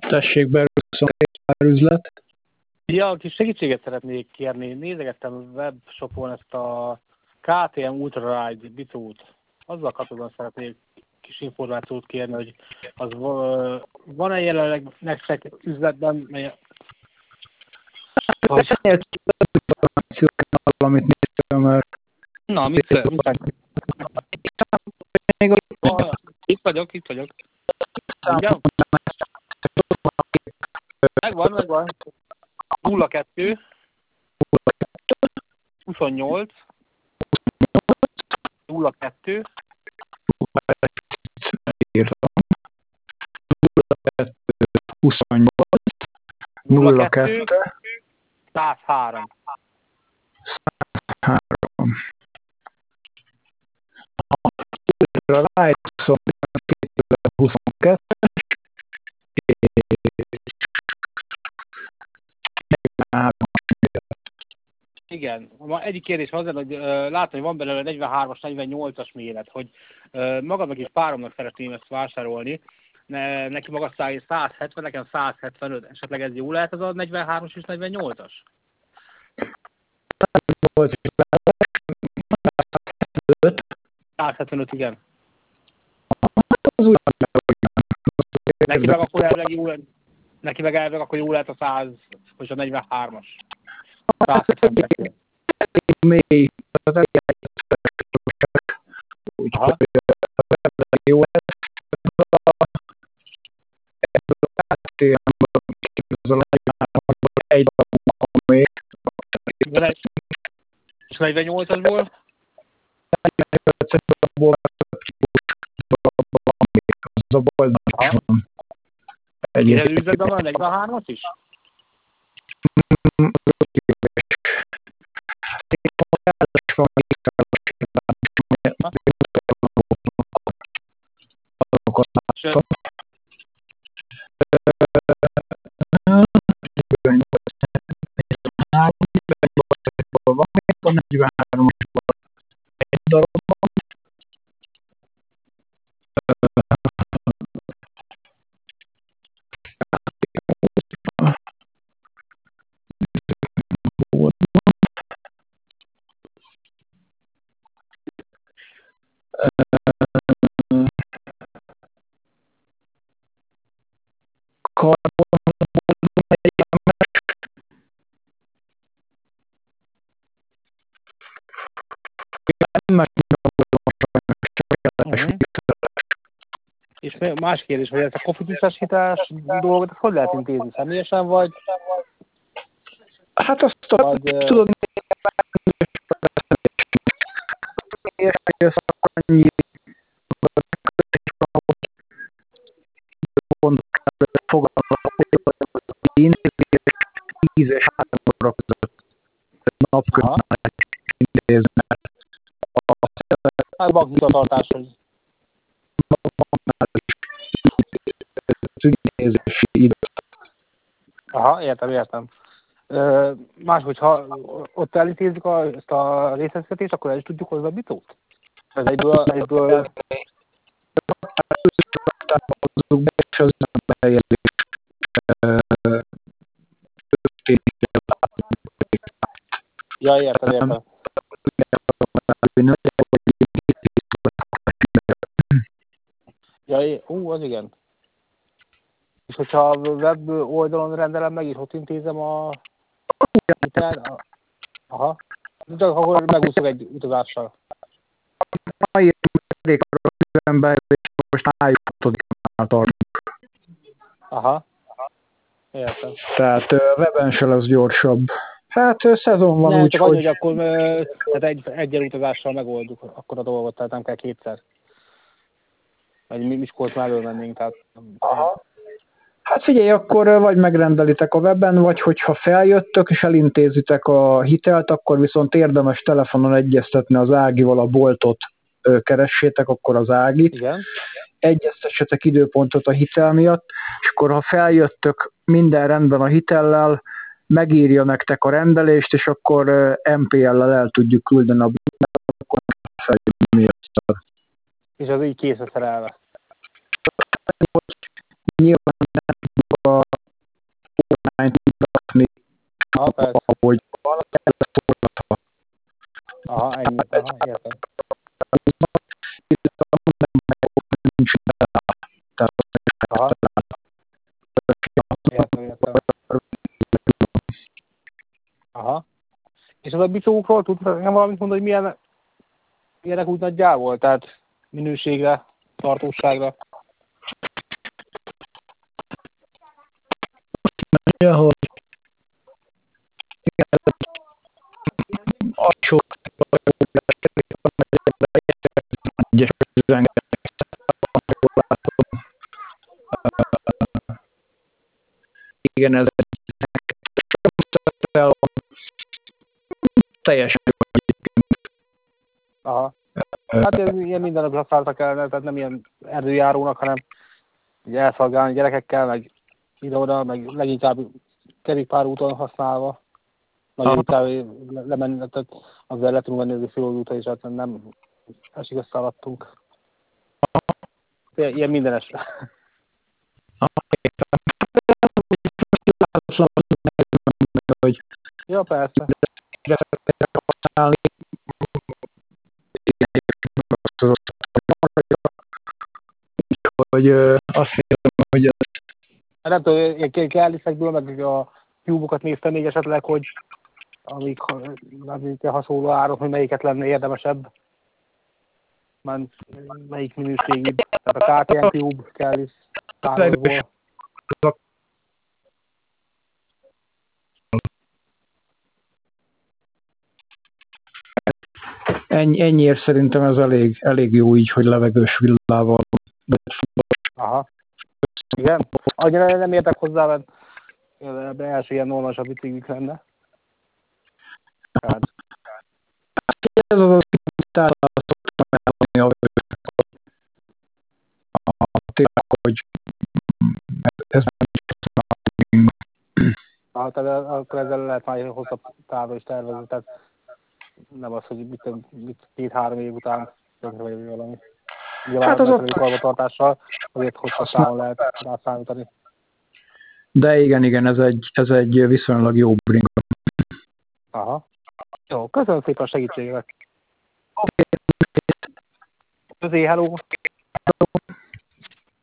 Tessék, belül 22 üzlet. Ja, kis segítséget szeretnék kérni. Nézegettem webshopon ezt a KTM Ultra Ride bitót. Azzal kapcsolatban szeretnék kis információt kérni, hogy az van-e jelenleg nektek üzletben, mely... Valamit néztem, mert... Na, mit Itt vagyok. Ugyan? Megvan. 02 28 02 28 02 103 A Ride 2022 Igen. Egyik kérdés hozzá, hogy látom, hogy van belőle 43-as, 48-as méret, hogy magamnak és páromnak szeretném ezt vásárolni. Neki maga 170, nekem 175. Esetleg ez jó lehet az a 43-as és 48-as? 175, igen. Neki meg elvileg akkor jó lehet a 100, vagy a 43-as. 172. Mély, az jó egy még. És 48-asból? Az a boldog van. Ilyen üzletben van 43-as is? Van 43-as egy darabban. És más kérdés, hogy ezt a kofitusítás dolgot hogy lehet intézni? Személyesen vagy? Hát azt tudod, annyi fogalmat, hogy 10 és 3 óra között napközben intéznek. Hát banknyitatartáshoz. Az ügyintézési idő. Aha, értem. Máshogy, ott elintézzük ezt a részleteztetést, akkor el is tudjuk hozni a bitót? Ez egyből... Ja, értem. Ja, az igen. És hogyha a web oldalon rendelem meg, és ott intézem a hitelt, aha, de akkor megúszok egy utazással. Most május 6-án tartunk. Aha, értem. Tehát weben se lesz gyorsabb. Hát szezon van úgy, hogy akkor egy utazással megoldjuk akkor a dolgot, tehát nem kell kétszer. Vagy Miskolc már mennénk, tehát... Aha. Hát figyelj, akkor vagy megrendelitek a weben, vagy hogyha feljöttök és elintézitek a hitelt, akkor viszont érdemes telefonon egyeztetni az Ágival, a boltot keressétek, akkor az Ágit. Igen. Egyeztessetek időpontot a hitel miatt, és akkor ha feljöttök, minden rendben a hitellel, megírja nektek a rendelést, és akkor MPL-lel el tudjuk küldeni a boltot, akkor feljönni ezt. És az így készre szerelve. Nyilván nem Aha, persze. ahogy valami Aha, ennyi. Aha, értem. Aha. Értem. Aha. És az a bicókról tudsz nekem valamit mondani, hogy milyenek úgy nagyjából? Tehát minőségre, tartóságra? hogy alsó egyes igen, ez teljesen. Aha. Hát ilyen mindenek használtak el, tehát nem ilyen erdőjárónak, hanem ugye elszolgálni gyerekekkel, meg ide-oda, meg leginkább kerékpárúton használva. Nagyon inkább lemenni, tehát azzal le tudunk menni az filódútra, és hát nem esik össze alattunk. Ilyen mindenes. Hogy Ja, persze. használni, hogy azt hiszem, hogy Nem tudom, én kelliszekből, meg a cube-okat néztem még esetleg, hogy amik hasonló áron, hogy melyiket lenne érdemesebb. Már melyik minőségű. Tehát a KTM Cube, kellisz, távozból. ennyiért szerintem ez elég jó így, hogy levegős villával. Aha. Igen? Annyira nem értek hozzá, mert ebben első ilyen normálisabb biciklik lenne. Tehát. Ez az hogy ez Tehát akkor ezzel lehet már hosszabb távra is tervezni, tehát nem az, hogy mit 2-3 év után vagy valami. Nyilván hát a megfelelő karbantartással azért hosszabb távon lehet rászámítani. De igen, ez egy viszonylag jó bringa. Aha. Jó, köszönöm szépen a segítséget. Közé, hello!